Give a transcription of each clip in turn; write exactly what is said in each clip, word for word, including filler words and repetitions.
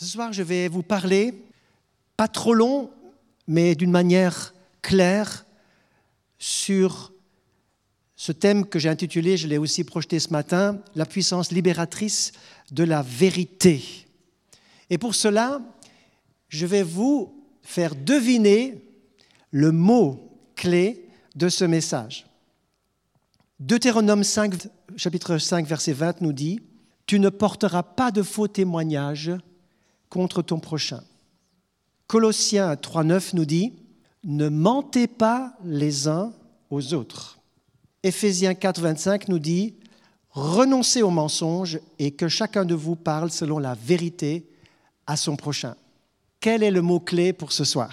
Ce soir, je vais vous parler, pas trop long, mais d'une manière claire, sur ce thème que j'ai intitulé, je l'ai aussi projeté ce matin, la puissance libératrice de la vérité. Et pour cela, je vais vous faire deviner le mot clé de ce message. Deutéronome cinq, chapitre cinq, verset vingt nous dit « Tu ne porteras pas de faux témoignages contre ton prochain ». Colossiens trois, neuf nous dit « Ne mentez pas les uns aux autres ». Éphésiens quatre, vingt-cinq nous dit « Renoncez aux mensonges et que chacun de vous parle selon la vérité à son prochain ». Quel est le mot-clé pour ce soir ?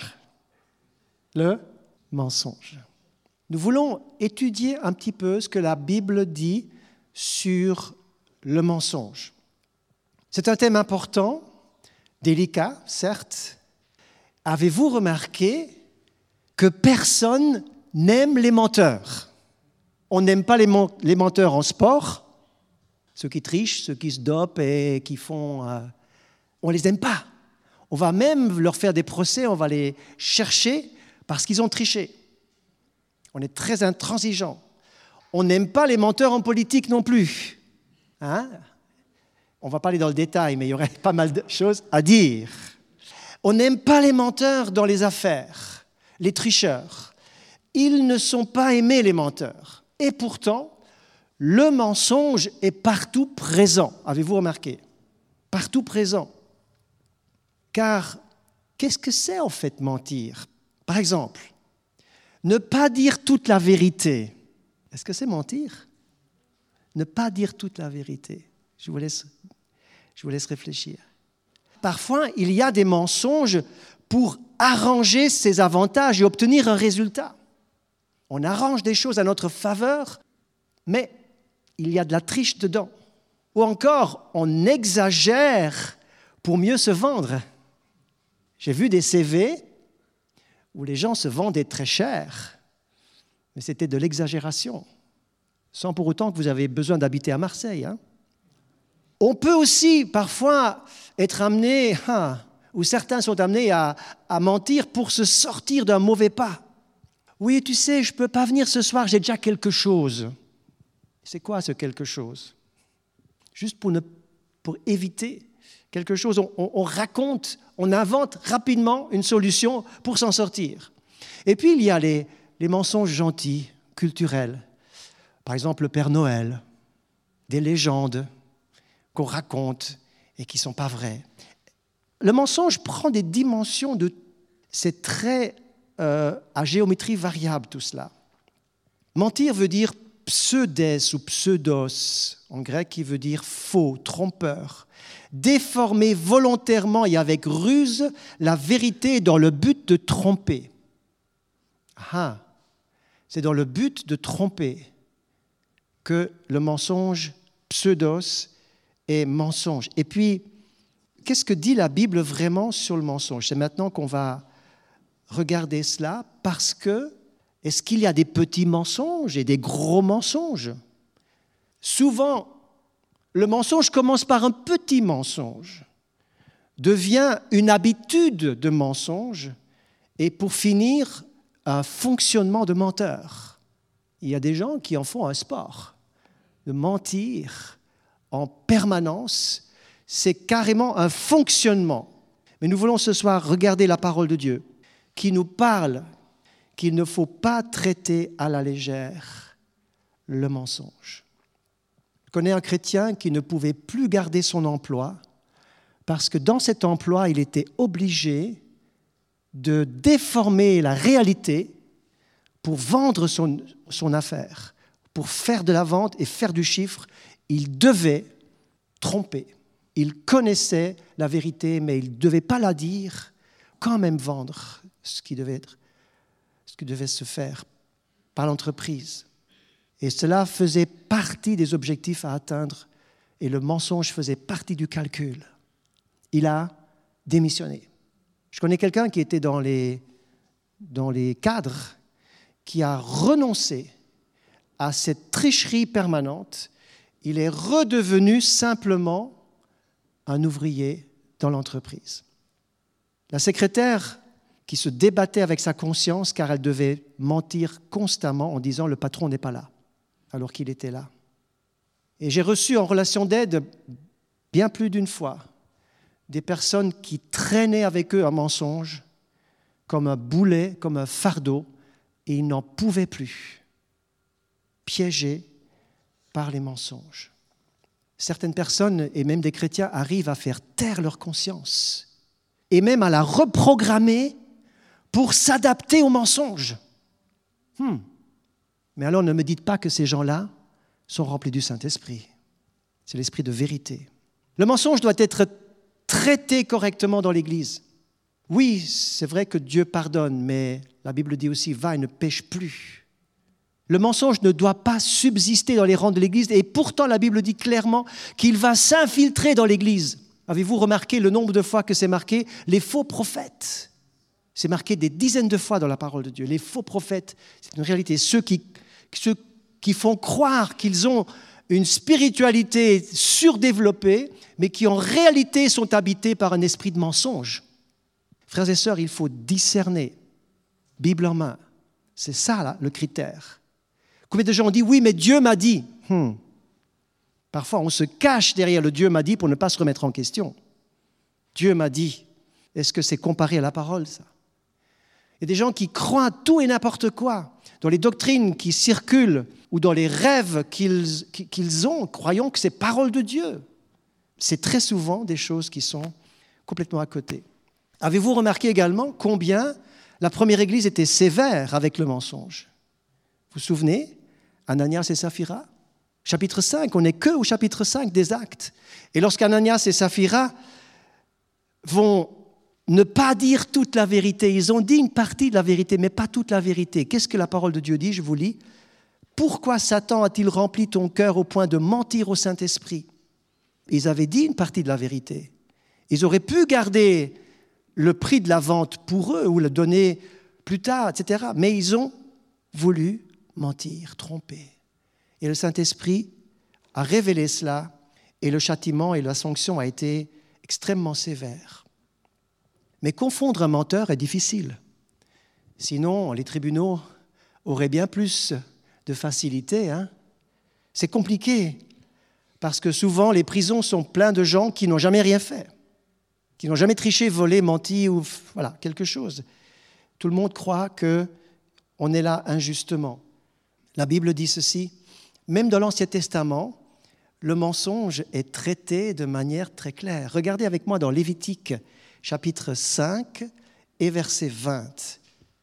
Le mensonge. Nous voulons étudier un petit peu ce que la Bible dit sur le mensonge. C'est un thème important, délicat, certes. Avez-vous remarqué que personne n'aime les menteurs ? On n'aime pas les menteurs en sport, ceux qui trichent, ceux qui se dopent et qui font... Euh, on ne les aime pas. On va même leur faire des procès, on va les chercher parce qu'ils ont triché. On est très intransigeant. On n'aime pas les menteurs en politique non plus. Hein ? On ne va pas aller dans le détail, mais il y aurait pas mal de choses à dire. On n'aime pas les menteurs dans les affaires, les tricheurs. Ils ne sont pas aimés, les menteurs. Et pourtant, le mensonge est partout présent. Avez-vous remarqué ? Partout présent. Car qu'est-ce que c'est en fait mentir ? Par exemple, ne pas dire toute la vérité. Est-ce que c'est mentir ? Ne pas dire toute la vérité. Je vous laisse, je vous laisse réfléchir. Parfois, il y a des mensonges pour arranger ses avantages et obtenir un résultat. On arrange des choses à notre faveur, mais il y a de la triche dedans. Ou encore, on exagère pour mieux se vendre. J'ai vu des C V où les gens se vendaient très cher, mais c'était de l'exagération, sans pour autant que vous avez besoin d'habiter à Marseille. Hein. On peut aussi parfois être amené, hein, ou certains sont amenés à, à mentir pour se sortir d'un mauvais pas. Oui, tu sais, je ne peux pas venir ce soir, j'ai déjà quelque chose. C'est quoi ce quelque chose ? Juste pour, ne, pour éviter quelque chose, on, on, on raconte, on invente rapidement une solution pour s'en sortir. Et puis, il y a les, les mensonges gentils, culturels. Par exemple, le Père Noël, des légendes qu'on raconte et qui ne sont pas vraies. Le mensonge prend des dimensions de... C'est très euh, à géométrie variable, tout cela. Mentir veut dire pseudès ou pseudos, en grec, qui veut dire faux, trompeur. Déformer volontairement et avec ruse la vérité dans le but de tromper. Ah, c'est dans le but de tromper que le mensonge pseudos est mensonge. Et puis, qu'est-ce que dit la Bible vraiment sur le mensonge ? C'est maintenant qu'on va regarder cela parce que est-ce qu'il y a des petits mensonges et des gros mensonges ? Souvent, le mensonge commence par un petit mensonge, devient une habitude de mensonge et pour finir, un fonctionnement de menteur. Il y a des gens qui en font un sport. De mentir en permanence, c'est carrément un fonctionnement. Mais nous voulons ce soir regarder la parole de Dieu qui nous parle qu'il ne faut pas traiter à la légère le mensonge. Je connais un chrétien qui ne pouvait plus garder son emploi parce que dans cet emploi, il était obligé de déformer la réalité pour vendre son, son affaire, pour faire de la vente et faire du chiffre. Il devait tromper. Il connaissait la vérité, mais il ne devait pas la dire, quand même vendre ce qui devait être, ce qui devait se faire par l'entreprise. Et cela faisait partie des objectifs à atteindre et le mensonge faisait partie du calcul. Il a démissionné. Je connais quelqu'un qui était dans les, dans les cadres, qui a renoncé à cette tricherie permanente. Il est redevenu simplement un ouvrier dans l'entreprise. La secrétaire qui se débattait avec sa conscience car elle devait mentir constamment en disant « le patron n'est pas là », alors qu'il était là. Et j'ai reçu en relation d'aide bien plus d'une fois des personnes qui traînaient avec eux un mensonge comme un boulet, comme un fardeau, et ils n'en pouvaient plus, piégés par les mensonges. Certaines personnes, et même des chrétiens, arrivent à faire taire leur conscience et même à la reprogrammer pour s'adapter aux mensonges. Hmm. Mais alors ne me dites pas que ces gens-là sont remplis du Saint-Esprit. C'est l'esprit de vérité. Le mensonge doit être traité correctement dans l'Église. Oui, c'est vrai que Dieu pardonne, mais la Bible dit aussi « va et ne pêche plus ». Le mensonge ne doit pas subsister dans les rangs de l'Église et pourtant la Bible dit clairement qu'il va s'infiltrer dans l'Église. Avez-vous remarqué le nombre de fois que c'est marqué « les faux prophètes ». C'est marqué des dizaines de fois dans la parole de Dieu. Les faux prophètes, c'est une réalité. Ceux qui, ceux qui font croire qu'ils ont une spiritualité surdéveloppée, mais qui en réalité sont habités par un esprit de mensonge. Frères et sœurs, il faut discerner, Bible en main. C'est ça, là, le critère. Combien de gens ont dit « oui, mais Dieu m'a dit hmm. ». Parfois, on se cache derrière le « Dieu m'a dit » pour ne pas se remettre en question. Dieu m'a dit. Est-ce que c'est comparé à la parole, ça ? Il y a des gens qui croient tout et n'importe quoi, dans les doctrines qui circulent ou dans les rêves qu'ils, qu'ils ont, croyant que c'est parole de Dieu. C'est très souvent des choses qui sont complètement à côté. Avez-vous remarqué également combien la première Église était sévère avec le mensonge ? Vous vous souvenez ? Ananias et Saphira ? Chapitre cinq, on n'est que au chapitre cinq des Actes. Et lorsqu'Ananias et Saphira vont ne pas dire toute la vérité, ils ont dit une partie de la vérité, mais pas toute la vérité. Qu'est-ce que la parole de Dieu dit ? Je vous lis. « Pourquoi Satan a-t-il rempli ton cœur au point de mentir au Saint-Esprit ?» Ils avaient dit une partie de la vérité. Ils auraient pu garder le prix de la vente pour eux ou le donner plus tard, et cetera. Mais ils ont voulu mentir, tromper. Et le Saint-Esprit a révélé cela et le châtiment et la sanction a été extrêmement sévère. Mais confondre un menteur est difficile. Sinon, les tribunaux auraient bien plus de facilité. Hein? C'est compliqué parce que souvent les prisons sont pleines de gens qui n'ont jamais rien fait, qui n'ont jamais triché, volé, menti ou voilà, quelque chose. Tout le monde croit qu'on est là injustement. La Bible dit ceci, même dans l'Ancien Testament, le mensonge est traité de manière très claire. Regardez avec moi dans Lévitique, chapitre cinq et verset vingt.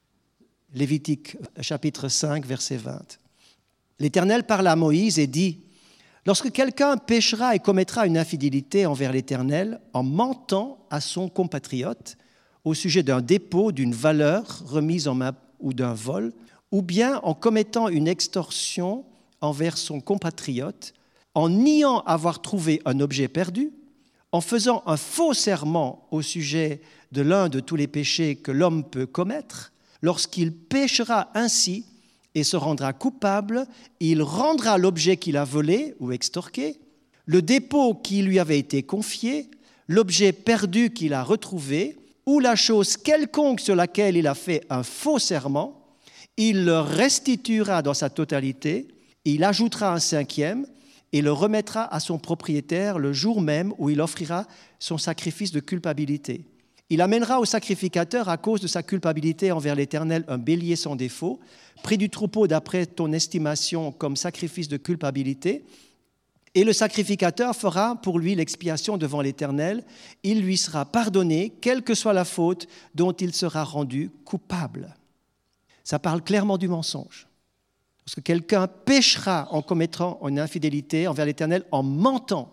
Lévitique, chapitre cinq, verset vingt. L'Éternel parla à Moïse et dit « Lorsque quelqu'un péchera et commettra une infidélité envers l'Éternel en mentant à son compatriote au sujet d'un dépôt, d'une valeur remise en main ou d'un vol, ou bien en commettant une extorsion envers son compatriote, en niant avoir trouvé un objet perdu, en faisant un faux serment au sujet de l'un de tous les péchés que l'homme peut commettre, lorsqu'il péchera ainsi et se rendra coupable, il rendra l'objet qu'il a volé ou extorqué, le dépôt qui lui avait été confié, l'objet perdu qu'il a retrouvé, ou la chose quelconque sur laquelle il a fait un faux serment, il le restituera dans sa totalité, il ajoutera un cinquième, et le remettra à son propriétaire le jour même où il offrira son sacrifice de culpabilité. Il amènera au sacrificateur, à cause de sa culpabilité envers l'Éternel, un bélier sans défaut, pris du troupeau d'après ton estimation comme sacrifice de culpabilité, et le sacrificateur fera pour lui l'expiation devant l'Éternel. Il lui sera pardonné, quelle que soit la faute dont il sera rendu coupable. Ça parle clairement du mensonge. Parce que quelqu'un péchera en commettant une infidélité envers l'Éternel en mentant.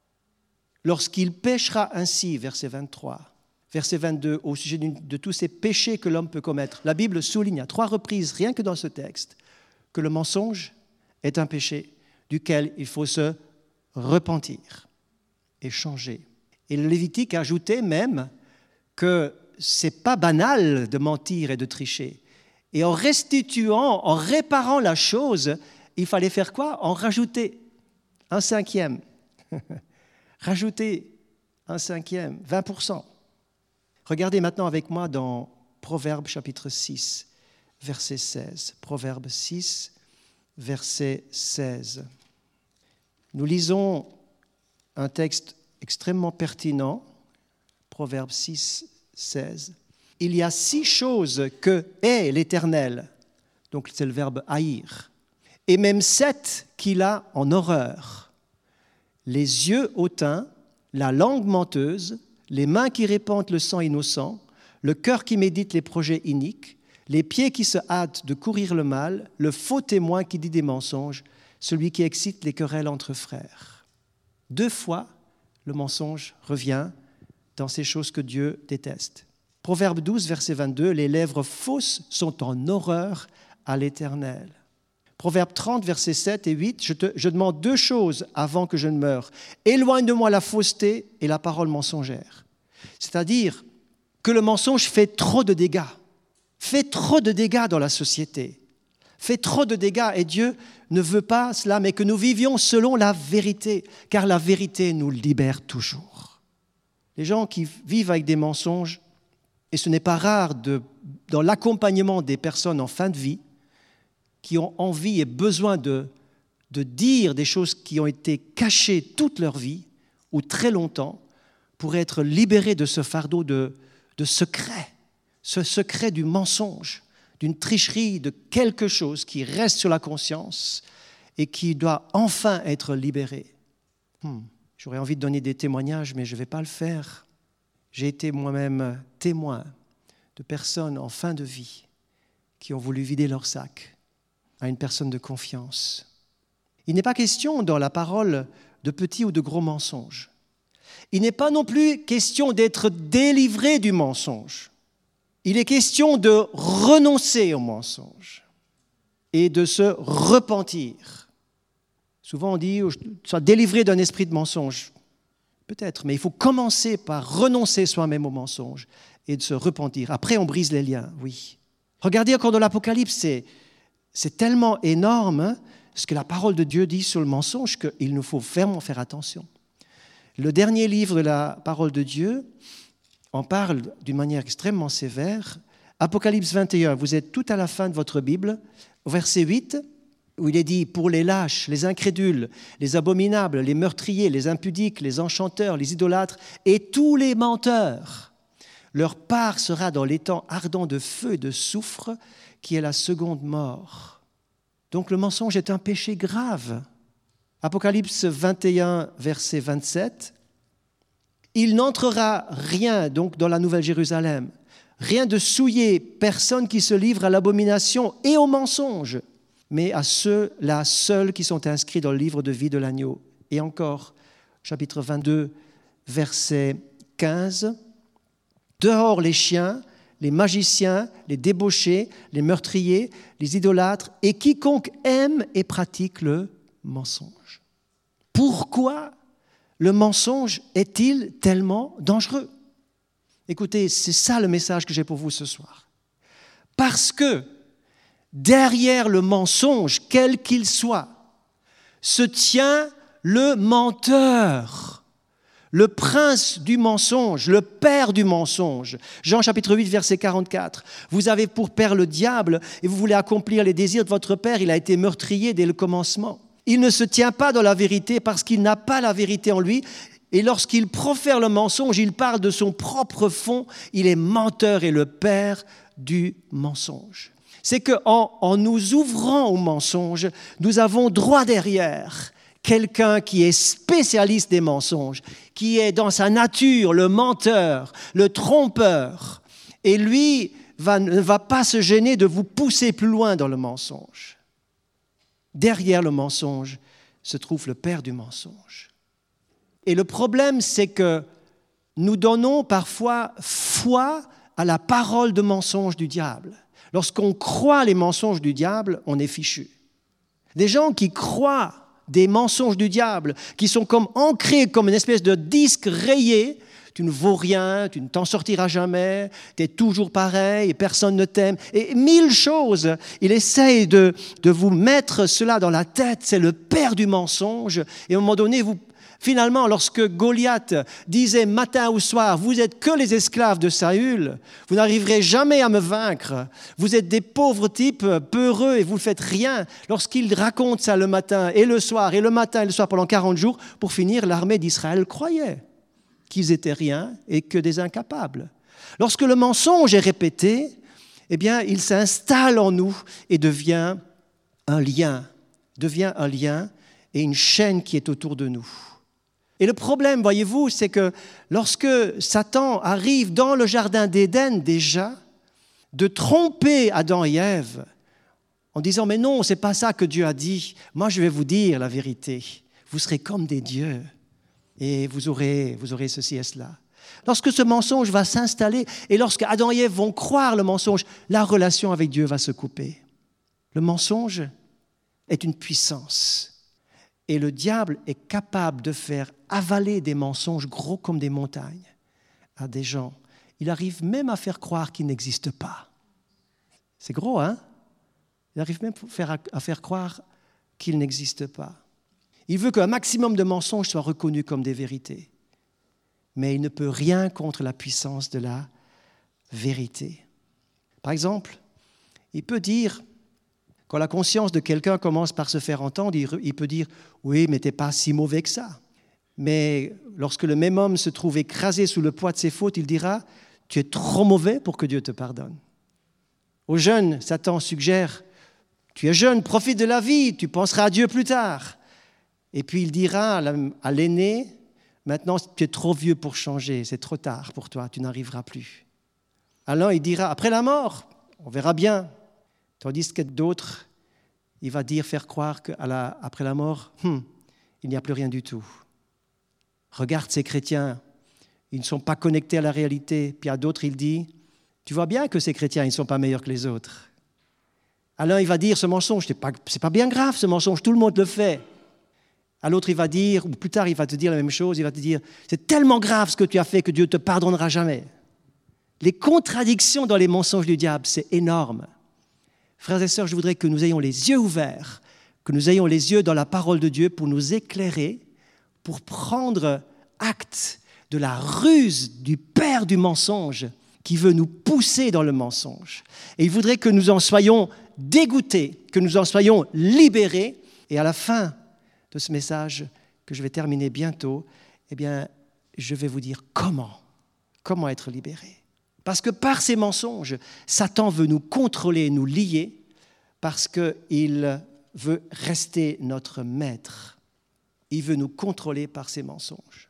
Lorsqu'il péchera ainsi, verset vingt-trois, verset vingt-deux, au sujet de tous ces péchés que l'homme peut commettre, la Bible souligne à trois reprises, rien que dans ce texte, que le mensonge est un péché duquel il faut se repentir et changer. Et le Lévitique ajoutait même que ce n'est pas banal de mentir et de tricher. Et en restituant, en réparant la chose, il fallait faire quoi ? En rajouter un cinquième. Rajouter un cinquième, vingt pour cent. Regardez maintenant avec moi dans Proverbes chapitre six, verset seize. Proverbes six, verset seize. Nous lisons un texte extrêmement pertinent, Proverbes six, seize. Il y a six choses que hait l'Éternel, donc c'est le verbe haïr, et même sept qu'il a en horreur. Les yeux hautains, la langue menteuse, les mains qui répandent le sang innocent, le cœur qui médite les projets iniques, les pieds qui se hâtent de courir le mal, le faux témoin qui dit des mensonges, celui qui excite les querelles entre frères. Deux fois, le mensonge revient dans ces choses que Dieu déteste. Proverbe douze, verset vingt-deux, les lèvres fausses sont en horreur à l'Éternel. Proverbe trente, versets sept et huit, je, te, je demande deux choses avant que je ne meure. Éloigne de moi la fausseté et la parole mensongère. C'est-à-dire que le mensonge fait trop de dégâts, fait trop de dégâts dans la société, fait trop de dégâts et Dieu ne veut pas cela, mais que nous vivions selon la vérité, car la vérité nous libère toujours. Les gens qui vivent avec des mensonges, et ce n'est pas rare de, dans l'accompagnement des personnes en fin de vie, qui ont envie et besoin de, de dire des choses qui ont été cachées toute leur vie ou très longtemps pour être libérés de ce fardeau de, de secret, ce secret du mensonge, d'une tricherie, de quelque chose qui reste sur la conscience et qui doit enfin être libéré. Hmm, j'aurais envie de donner des témoignages, mais je ne vais pas le faire. J'ai été moi-même témoin de personnes en fin de vie qui ont voulu vider leur sac à une personne de confiance. Il n'est pas question dans la parole de petits ou de gros mensonges. Il n'est pas non plus question d'être délivré du mensonge. Il est question de renoncer au mensonge et de se repentir. Souvent on dit « sois délivré d'un esprit de mensonge ». Peut-être, mais il faut commencer par renoncer soi-même au mensonge et de se repentir. Après, on brise les liens, oui. Regardez encore dans l'Apocalypse, c'est, c'est tellement énorme hein, ce que la parole de Dieu dit sur le mensonge qu'il nous faut vraiment faire attention. Le dernier livre de la parole de Dieu en parle d'une manière extrêmement sévère. Apocalypse vingt et un, vous êtes tout à la fin de votre Bible, au verset huit, où il est dit « Pour les lâches, les incrédules, les abominables, les meurtriers, les impudiques, les enchanteurs, les idolâtres et tous les menteurs, leur part sera dans l'étang ardent de feu et de soufre qui est la seconde mort. » Donc le mensonge est un péché grave. Apocalypse vingt et un, verset vingt-sept. « Il n'entrera rien donc dans la Nouvelle Jérusalem, rien de souillé, personne qui se livre à l'abomination et au mensonge, mais à ceux-là seuls qui sont inscrits dans le livre de vie de l'agneau. » Et encore, chapitre vingt-deux, verset quinze. « Dehors les chiens, les magiciens, les débauchés, les meurtriers, les idolâtres, et quiconque aime et pratique le mensonge. » Pourquoi le mensonge est-il tellement dangereux? Écoutez, c'est ça le message que j'ai pour vous ce soir. Parce que derrière le mensonge, quel qu'il soit, se tient le menteur, le prince du mensonge, le père du mensonge. Jean chapitre huit, verset quarante-quatre. « Vous avez pour père le diable et vous voulez accomplir les désirs de votre père. Il a été meurtrier dès le commencement. Il ne se tient pas dans la vérité parce qu'il n'a pas la vérité en lui. Et lorsqu'il profère le mensonge, il parle de son propre fond. Il est menteur et le père du mensonge. » C'est qu'en en nous ouvrant au mensonge, nous avons droit derrière quelqu'un qui est spécialiste des mensonges, qui est dans sa nature le menteur, le trompeur. Et lui va, ne va pas se gêner de vous pousser plus loin dans le mensonge. Derrière le mensonge se trouve le père du mensonge. Et le problème, c'est que nous donnons parfois foi à la parole de mensonge du diable. Lorsqu'on croit les mensonges du diable, on est fichu. Des gens qui croient des mensonges du diable, qui sont comme ancrés comme une espèce de disque rayé, tu ne vaux rien, tu ne t'en sortiras jamais, tu es toujours pareil, personne ne t'aime, et mille choses. Il essaye de, de vous mettre cela dans la tête, c'est le père du mensonge, et à un moment donné, vous, Finalement, lorsque Goliath disait matin ou soir, vous n'êtes que les esclaves de Saül, vous n'arriverez jamais à me vaincre, vous êtes des pauvres types peureux et vous ne faites rien. Lorsqu'il raconte ça le matin et le soir, et le matin et le soir pendant quarante jours, pour finir, l'armée d'Israël croyait qu'ils étaient rien et que des incapables. Lorsque le mensonge est répété, eh bien, il s'installe en nous et devient un lien, devient un lien et une chaîne qui est autour de nous. Et le problème, voyez-vous, c'est que lorsque Satan arrive dans le jardin d'Éden déjà, de tromper Adam et Ève en disant « Mais non, ce n'est pas ça que Dieu a dit. Moi, je vais vous dire la vérité. Vous serez comme des dieux et vous aurez, vous aurez ceci et cela. » Lorsque ce mensonge va s'installer et lorsque Adam et Ève vont croire le mensonge, la relation avec Dieu va se couper. Le mensonge est une puissance. Et le diable est capable de faire avaler des mensonges gros comme des montagnes à des gens. Il arrive même à faire croire qu'ils n'existent pas. C'est gros, hein? Il arrive même à faire croire qu'ils n'existent pas. Il veut qu'un maximum de mensonges soient reconnus comme des vérités. Mais il ne peut rien contre la puissance de la vérité. Par exemple, il peut dire... Quand la conscience de quelqu'un commence par se faire entendre, il peut dire « Oui, mais t'es pas si mauvais que ça ». Mais lorsque le même homme se trouve écrasé sous le poids de ses fautes, il dira « Tu es trop mauvais pour que Dieu te pardonne ». Aux jeunes, Satan suggère « Tu es jeune, profite de la vie, tu penseras à Dieu plus tard ». Et puis il dira à l'aîné « Maintenant, tu es trop vieux pour changer, c'est trop tard pour toi, tu n'arriveras plus ». Alors il dira « Après la mort, on verra bien ». Tandis que d'autres, il va dire, faire croire qu'après la, la mort, hum, il n'y a plus rien du tout. Regarde ces chrétiens, ils ne sont pas connectés à la réalité. Puis à d'autres, il dit, tu vois bien que ces chrétiens, ils ne sont pas meilleurs que les autres. Alors il va dire, ce mensonge, ce n'est pas, c'est pas bien grave, ce mensonge, tout le monde le fait. À l'autre, il va dire, ou plus tard, il va te dire la même chose, il va te dire, c'est tellement grave ce que tu as fait que Dieu ne te pardonnera jamais. Les contradictions dans les mensonges du diable, c'est énorme. Frères et sœurs, je voudrais que nous ayons les yeux ouverts, que nous ayons les yeux dans la parole de Dieu pour nous éclairer, pour prendre acte de la ruse du père du mensonge qui veut nous pousser dans le mensonge. Et il voudrait que nous en soyons dégoûtés, que nous en soyons libérés. Et à la fin de ce message, que je vais terminer bientôt, eh bien, je vais vous dire comment, comment être libérés. Parce que par ces mensonges, Satan veut nous contrôler, nous lier, parce qu'il veut rester notre maître. Il veut nous contrôler par ces mensonges.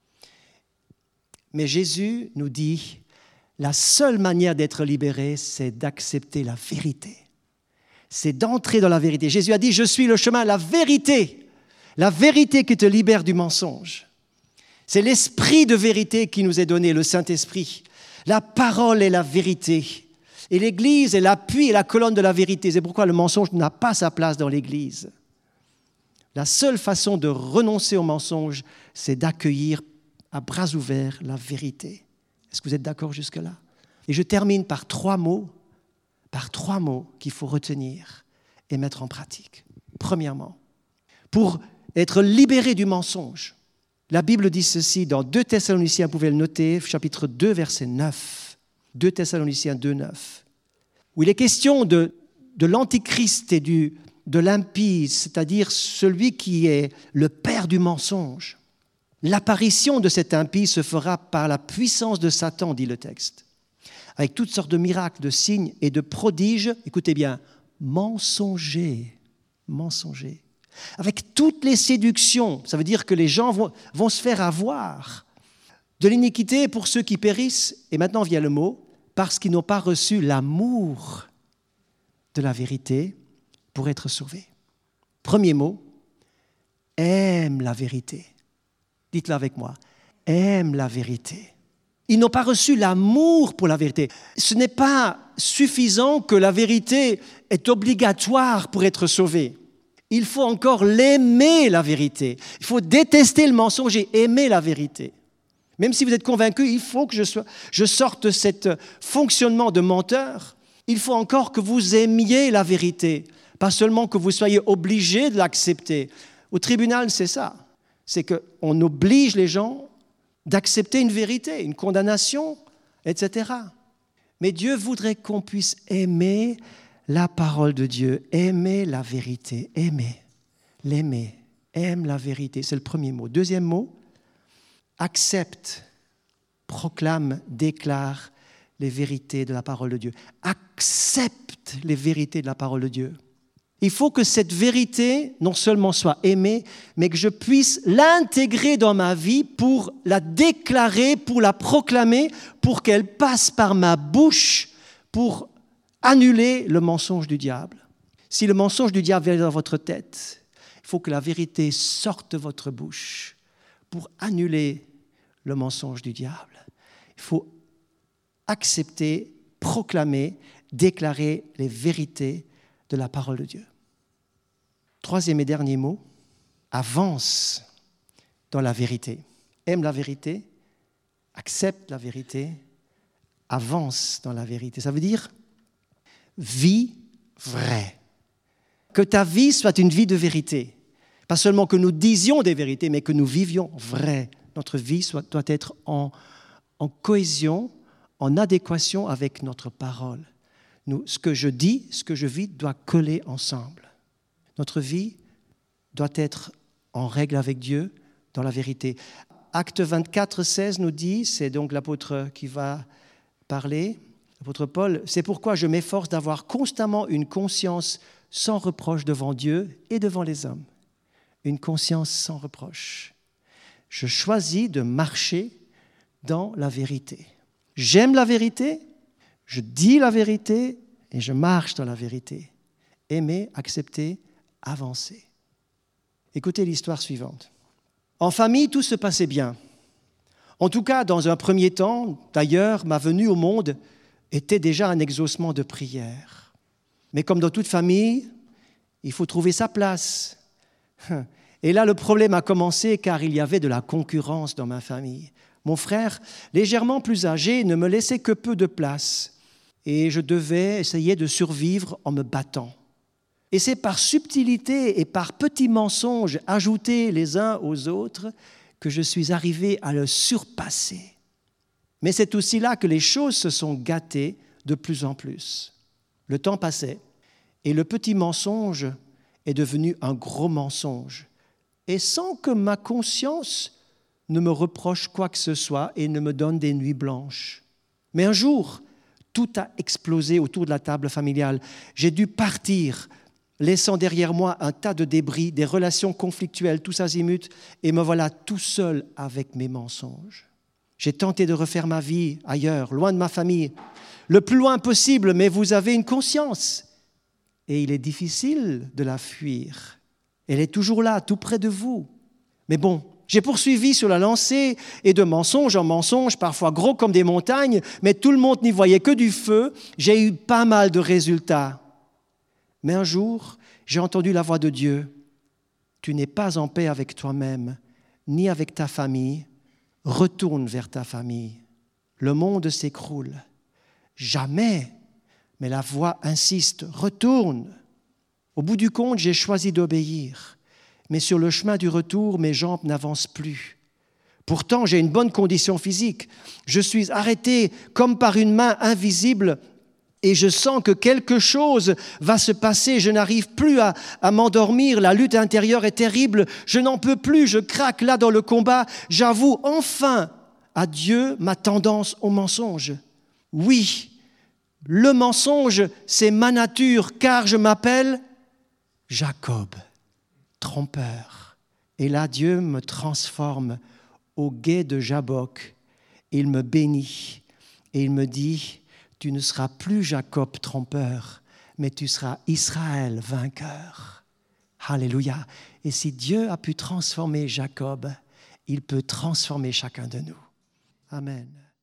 Mais Jésus nous dit, la seule manière d'être libéré, c'est d'accepter la vérité. C'est d'entrer dans la vérité. Jésus a dit, je suis le chemin, la vérité. La vérité qui te libère du mensonge. C'est l'esprit de vérité qui nous est donné, le Saint-Esprit. La parole est la vérité. Et l'Église est l'appui et la colonne de la vérité. C'est pourquoi le mensonge n'a pas sa place dans l'Église. La seule façon de renoncer au mensonge, c'est d'accueillir à bras ouverts la vérité. Est-ce que vous êtes d'accord jusque-là? Et je termine par trois mots, par trois mots qu'il faut retenir et mettre en pratique. Premièrement, pour être libéré du mensonge, la Bible dit ceci dans deux Thessaloniciens, vous pouvez le noter, chapitre deux, verset neuf. deux Thessaloniciens deux, neuf. Où il est question de, de l'antichrist et du, de l'impie, c'est-à-dire celui qui est le père du mensonge. L'apparition de cet impie se fera par la puissance de Satan, dit le texte, avec toutes sortes de miracles, de signes et de prodiges, écoutez bien, mensongers, mensongers. Avec toutes les séductions, ça veut dire que les gens vont, vont se faire avoir. De l'iniquité pour ceux qui périssent, et maintenant vient le mot, parce qu'ils n'ont pas reçu l'amour de la vérité pour être sauvés. Premier mot, aime la vérité. Dites-le avec moi, aime la vérité. Ils n'ont pas reçu l'amour pour la vérité. Ce n'est pas suffisant que la vérité est obligatoire pour être sauvé. Il faut encore l'aimer, la vérité. Il faut détester le mensonge et aimer la vérité. Même si vous êtes convaincu, il faut que je, sois, je sorte de ce fonctionnement de menteur. Il faut encore que vous aimiez la vérité. Pas seulement que vous soyez obligé de l'accepter. Au tribunal, c'est ça. C'est qu'on oblige les gens d'accepter une vérité, une condamnation, et cetera. Mais Dieu voudrait qu'on puisse aimer la parole de Dieu, aimer la vérité, aimer, l'aimer, aime la vérité. C'est le premier mot. Deuxième mot, accepte, proclame, déclare les vérités de la parole de Dieu. Accepte les vérités de la parole de Dieu. Il faut que cette vérité non seulement soit aimée, mais que je puisse l'intégrer dans ma vie pour la déclarer, pour la proclamer, pour qu'elle passe par ma bouche, pour annuler le mensonge du diable. Si le mensonge du diable vient dans votre tête, il faut que la vérité sorte de votre bouche pour annuler le mensonge du diable. Il faut accepter, proclamer, déclarer les vérités de la parole de Dieu. Troisième et dernier mot, avance dans la vérité. Aime la vérité, accepte la vérité, avance dans la vérité. Ça veut dire vie vraie. Que ta vie soit une vie de vérité. Pas seulement que nous disions des vérités, mais que nous vivions vrai. Notre vie soit, doit être en, en cohésion, en adéquation avec notre parole. Nous, ce que je dis, ce que je vis doit coller ensemble. Notre vie doit être en règle avec Dieu dans la vérité. Acte vingt-quatre, seize nous dit, c'est donc l'apôtre qui va parler, l'apôtre Paul, « C'est pourquoi je m'efforce d'avoir constamment une conscience sans reproche devant Dieu et devant les hommes. » Une conscience sans reproche. Je choisis de marcher dans la vérité. J'aime la vérité, je dis la vérité et je marche dans la vérité. Aimer, accepter, avancer. Écoutez l'histoire suivante. En famille, tout se passait bien. En tout cas, dans un premier temps, d'ailleurs, ma venue au monde était déjà un exaucement de prière. Mais comme dans toute famille, il faut trouver sa place. Et là, le problème a commencé car il y avait de la concurrence dans ma famille. Mon frère, légèrement plus âgé, ne me laissait que peu de place et je devais essayer de survivre en me battant. Et c'est par subtilité et par petits mensonges ajoutés les uns aux autres que je suis arrivé à le surpasser. Mais c'est aussi là que les choses se sont gâtées de plus en plus. Le temps passait et le petit mensonge est devenu un gros mensonge. Et sans que ma conscience ne me reproche quoi que ce soit et ne me donne des nuits blanches. Mais un jour, tout a explosé autour de la table familiale. J'ai dû partir, laissant derrière moi un tas de débris, des relations conflictuelles, tous azimuts, et me voilà tout seul avec mes mensonges. J'ai tenté de refaire ma vie ailleurs, loin de ma famille, le plus loin possible, mais vous avez une conscience. Et il est difficile de la fuir. Elle est toujours là, tout près de vous. Mais bon, j'ai poursuivi sur la lancée et de mensonge en mensonge, parfois gros comme des montagnes, mais tout le monde n'y voyait que du feu. J'ai eu pas mal de résultats. Mais un jour, j'ai entendu la voix de Dieu. Tu n'es pas en paix avec toi-même, ni avec ta famille. Retourne vers ta famille. Le monde s'écroule. Jamais. Mais la voix insiste, retourne. Au bout du compte, j'ai choisi d'obéir. Mais sur le chemin du retour, mes jambes n'avancent plus. Pourtant, j'ai une bonne condition physique. Je suis arrêté comme par une main invisible et je sens que quelque chose va se passer. Je n'arrive plus à, à m'endormir. La lutte intérieure est terrible. Je n'en peux plus. Je craque là dans le combat. J'avoue enfin à Dieu ma tendance au mensonge. Oui, le mensonge, c'est ma nature, car je m'appelle Jacob, trompeur. Et là, Dieu me transforme au guet de Jabbok. Il me bénit et il me dit, tu ne seras plus Jacob trompeur, mais tu seras Israël vainqueur. Alléluia. Et si Dieu a pu transformer Jacob, il peut transformer chacun de nous. Amen.